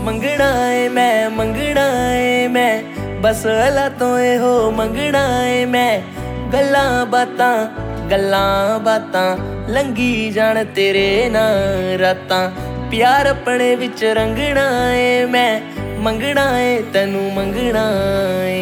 मंगना है मैं बस अल्लाह तो हो मंगना है मैं गल्लां बातां लंघी जान तेरे नाल रातां प्यार अपने विच रंगना है मैं मंगना है तैनू मंगना है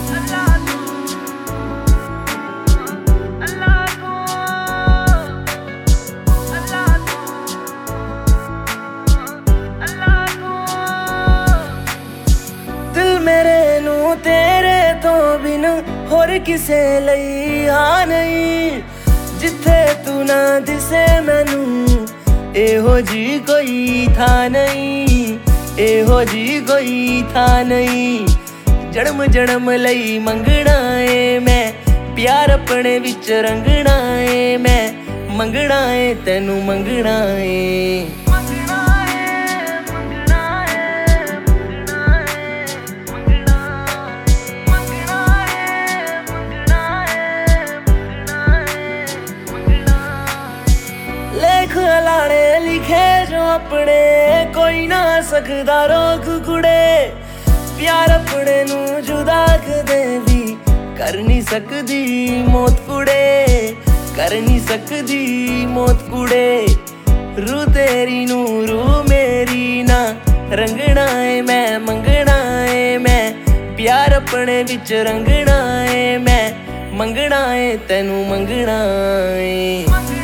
मेरे नू तेरे तो बिन होर किसे लई हाँ नहीं जिथे तू ना दिसे मैनू एहो जी कोई था नहीं एहो जी कोई था नहीं जन्म जन्म लई मंगना है मैं प्यार अपने विच रंगना है मैं मंगना है तैनू मंगना है लाने लिखे जो अपने कोई ना सकदा रोक कुड़े प्यार अपने नू जुदा कदे भी कर नहीं सकदी मौत कुड़े कर नहीं सकदी मौत कुड़े रू तेरी नू रू मेरी ना रंगना है मैं मंगना है मैं प्यार अपने विच रंगना है मैं मंगना है तैनू मंगना है